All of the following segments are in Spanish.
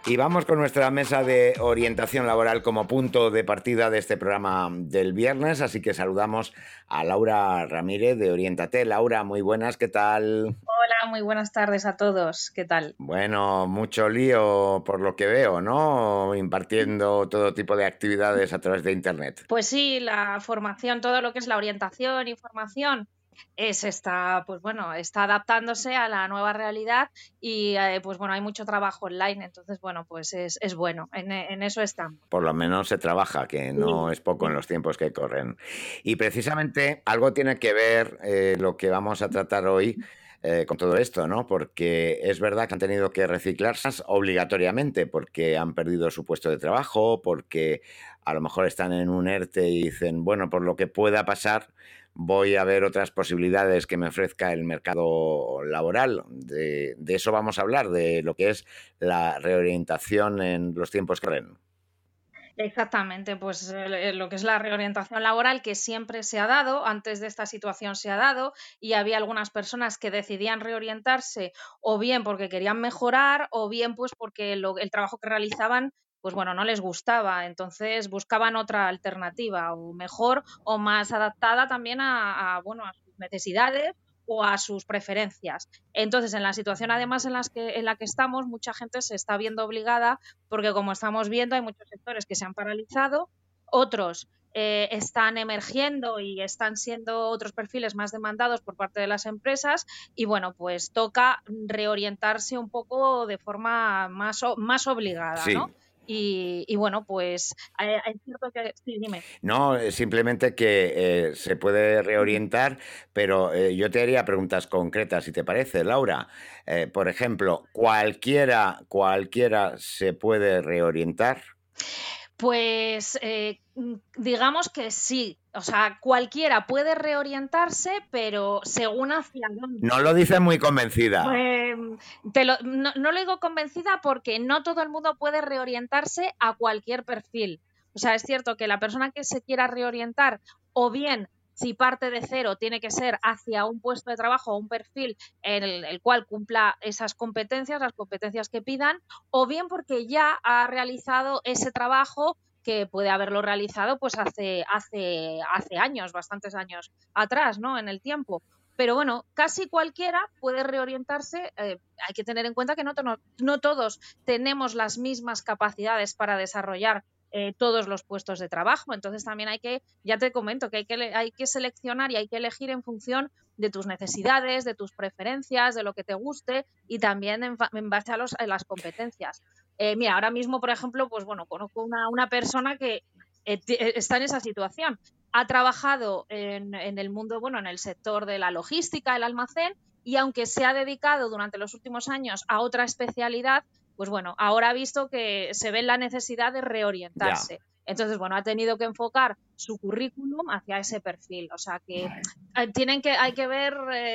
Y vamos con nuestra mesa de orientación laboral como punto de partida de este programa del viernes, así que saludamos a Laura Ramírez de Oriéntate. Laura, muy buenas, ¿qué tal? Hola, muy buenas tardes a todos. ¿Qué tal? Bueno, mucho lío por lo que veo, ¿no? Impartiendo todo tipo de actividades a través de Internet. Pues sí, la formación, todo lo que es la orientación y formación, está adaptándose a la nueva realidad y pues bueno, hay mucho trabajo online, entonces bueno, pues es bueno, en eso estamos. Por lo menos se trabaja, que no Sí, es poco en sí. los tiempos que corren. Y precisamente algo tiene que ver lo que vamos a tratar hoy con todo esto, ¿no? Porque es verdad que han tenido que reciclarse obligatoriamente porque han perdido su puesto de trabajo, porque a lo mejor están en un ERTE y dicen, bueno, por lo que pueda pasar, voy a ver otras posibilidades que me ofrezca el mercado laboral. De eso vamos a hablar, de lo que es la reorientación en los tiempos que corren. Exactamente, pues lo que es la reorientación laboral que siempre se ha dado, antes de esta situación se ha dado, y había algunas personas que decidían reorientarse o bien porque querían mejorar o bien pues porque el trabajo que realizaban pues bueno, no les gustaba, entonces buscaban otra alternativa o mejor o más adaptada también bueno, a sus necesidades o a sus preferencias. Entonces, en la situación además en la que estamos, mucha gente se está viendo obligada porque como estamos viendo hay muchos sectores que se han paralizado, otros están emergiendo y están siendo otros perfiles más demandados por parte de las empresas y bueno, pues toca reorientarse un poco de forma más obligada, ¿no? Sí. Y bueno, pues es cierto que... Sí, dime. No, simplemente que se puede reorientar, pero yo te haría preguntas concretas, si te parece, Laura. Por ejemplo, cualquiera se puede reorientar. Pues digamos que sí, o sea, cualquiera puede reorientarse, pero según hacia dónde. No lo dices muy convencida. Pues, no lo digo convencida porque no todo el mundo puede reorientarse a cualquier perfil. O sea, es cierto que la persona que se quiera reorientar, o bien si parte de cero, tiene que ser hacia un puesto de trabajo o un perfil en el cual cumpla esas competencias, las competencias que pidan, o bien porque ya ha realizado ese trabajo que puede haberlo realizado pues hace años, bastantes años atrás, ¿no? En el tiempo. Pero bueno, casi cualquiera puede reorientarse. Hay que tener en cuenta que no todos tenemos las mismas capacidades para desarrollar todos los puestos de trabajo. Entonces también ya te comento, que hay que seleccionar y hay que elegir en función de tus necesidades, de tus preferencias, de lo que te guste y también en base a las competencias. Mira, ahora mismo, por ejemplo, pues bueno, conozco una persona que está en esa situación. Ha trabajado en el mundo, bueno, en el sector de la logística, el almacén, y aunque se ha dedicado durante los últimos años a otra especialidad, pues bueno, ahora ha visto que se ve la necesidad de Ya. reorientarse. Entonces, bueno, ha tenido que enfocar su currículum hacia ese perfil. O sea que hay que ver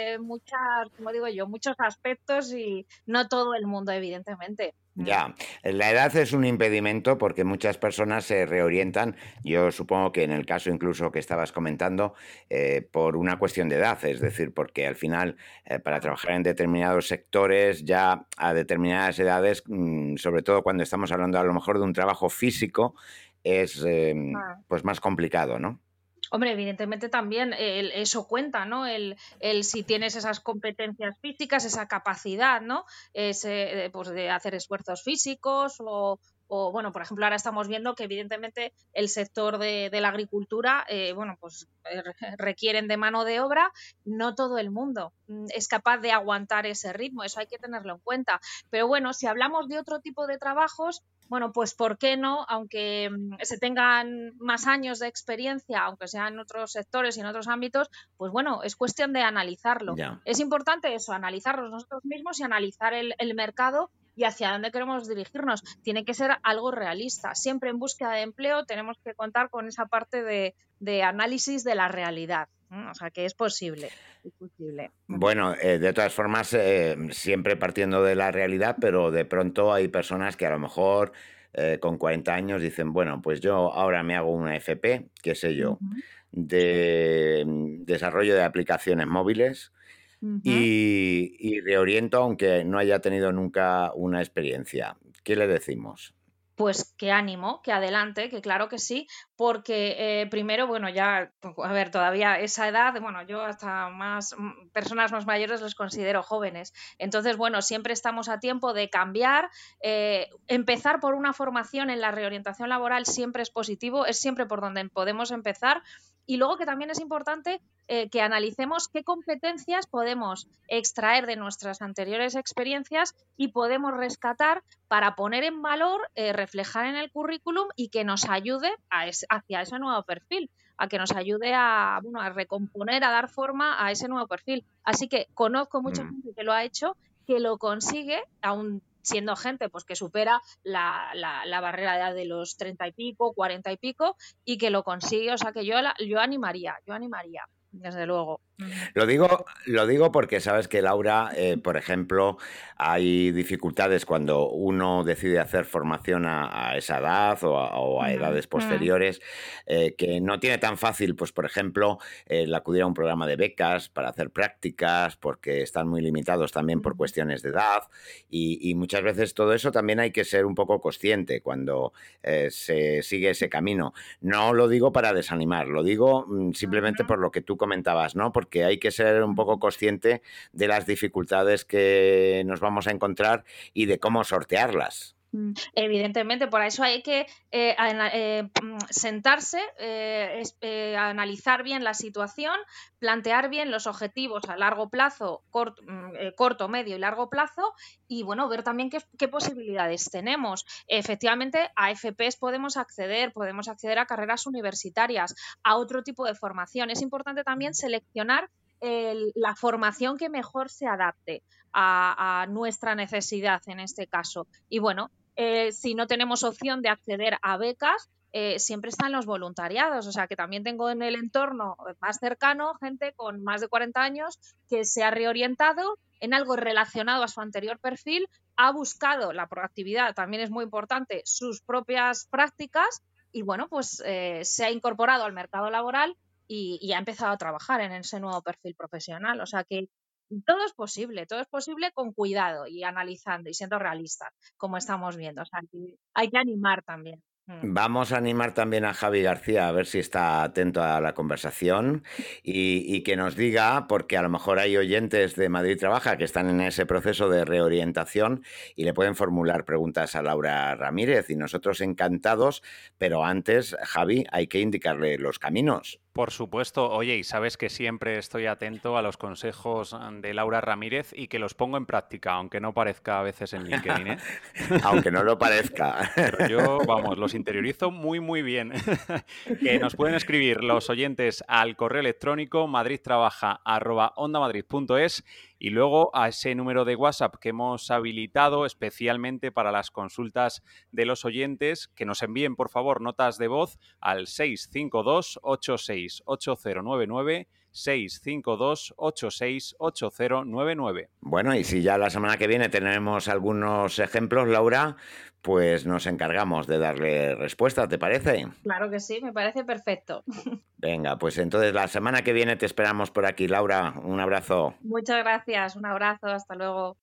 como digo yo, muchos aspectos y no todo el mundo, evidentemente. Ya, la edad es un impedimento porque muchas personas se reorientan, yo supongo que en el caso incluso que estabas comentando, por una cuestión de edad, es decir, porque al final para trabajar en determinados sectores ya a determinadas edades, sobre todo cuando estamos hablando a lo mejor de un trabajo físico, es Ah. pues más complicado, ¿no? Hombre, evidentemente también eso cuenta, ¿no? El si tienes esas competencias físicas, esa capacidad, ¿no? Pues de hacer esfuerzos físicos bueno, por ejemplo, ahora estamos viendo que evidentemente el sector de la agricultura, bueno, pues requieren de mano de obra, no todo el mundo es capaz de aguantar ese ritmo, eso hay que tenerlo en cuenta. Pero bueno, si hablamos de otro tipo de trabajos, bueno, pues ¿por qué no? Aunque se tengan más años de experiencia, aunque sea en otros sectores y en otros ámbitos, pues bueno, es cuestión de analizarlo. Ya. Es importante eso, analizarlos nosotros mismos y analizar el mercado y hacia dónde queremos dirigirnos. Tiene que ser algo realista. Siempre en búsqueda de empleo tenemos que contar con esa parte de análisis de la realidad. O sea, que es posible. Es posible. Bueno, de todas formas, siempre partiendo de la realidad, pero de pronto hay personas que a lo mejor con 40 años dicen, bueno, pues yo ahora me hago una FP, qué sé yo, Ujú. de desarrollo de aplicaciones móviles Ujú. y reoriento aunque no haya tenido nunca una experiencia. ¿Qué le decimos? Pues qué ánimo, que adelante, que claro que sí, porque primero, bueno, ya, a ver, todavía esa edad, bueno, yo hasta más, personas más mayores los considero jóvenes. Entonces, bueno, siempre estamos a tiempo de cambiar. Empezar por una formación en la reorientación laboral siempre es positivo, es siempre por donde podemos empezar. Y luego que también es importante que analicemos qué competencias podemos extraer de nuestras anteriores experiencias y podemos rescatar para poner en valor, reflejar en el currículum y que nos ayude hacia ese nuevo perfil, a que nos ayude a, bueno, a recomponer, a dar forma a ese nuevo perfil. Así que conozco mucha Mm. gente que lo ha hecho, que lo consigue, aún siendo gente pues que supera la barrera de edad de los 30 y pico, 40 y pico, y que lo consigue. O sea que yo animaría, desde luego. Ujú. Lo digo porque sabes que, Laura, por ejemplo, hay dificultades cuando uno decide hacer formación a esa edad o a Mm, edades mm, posteriores, que no tiene tan fácil, pues, por ejemplo, el acudir a un programa de becas para hacer prácticas, porque están muy limitados también por mm, cuestiones de edad y muchas veces todo eso también hay que ser un poco consciente cuando se sigue ese camino. No lo digo para desanimar, lo digo simplemente ujú, por lo que tú comentabas, ¿no? Porque hay que ser un poco ujú. consciente de las dificultades que nos vamos a encontrar y de cómo sortearlas. Evidentemente, por eso hay que sentarse, analizar bien la situación, plantear bien los objetivos a largo plazo, corto, medio y largo plazo, y bueno, ver también qué posibilidades tenemos. Efectivamente, a FPs podemos acceder a carreras universitarias, a otro tipo de formación. Es importante también seleccionar la formación que mejor se adapte a nuestra necesidad en este caso. Y bueno, si no tenemos opción de acceder a becas, siempre están los voluntariados. O sea, que también tengo en el entorno más cercano gente con más de 40 años que se ha reorientado en algo relacionado a su anterior perfil, ha buscado la proactividad, también es muy importante, sus propias prácticas y bueno, pues se ha incorporado al mercado laboral y ha empezado a trabajar en ese nuevo perfil profesional. O sea que todo es posible con cuidado y analizando y siendo realistas como estamos viendo. O sea, que hay que animar también. Vamos a animar también a Javi García a ver si está atento a la conversación y que nos diga, porque a lo mejor hay oyentes de Madrid Trabaja que están en ese proceso de reorientación y le pueden formular preguntas a Laura Ramírez y nosotros encantados, pero antes, Javi, hay que indicarle los caminos. Por supuesto, oye, y sabes que siempre estoy atento a los consejos de Laura Ramírez y que los pongo en práctica, aunque no parezca a veces en LinkedIn, ¿eh? Aunque no lo parezca. Pero yo, vamos, los interiorizo muy, muy bien. Que nos pueden escribir los oyentes al correo electrónico madridtrabaja@ondamadrid.es y luego a ese número de WhatsApp que hemos habilitado especialmente para las consultas de los oyentes, que nos envíen, por favor, notas de voz al 652-868099, 652-868099. Bueno, y si ya la semana que viene tenemos algunos ejemplos, Laura, pues nos encargamos de darle respuesta, ¿te parece? Claro que sí, me parece perfecto. Venga, pues entonces la semana que viene te esperamos por aquí, Laura. Un abrazo. Muchas gracias, un abrazo, hasta luego.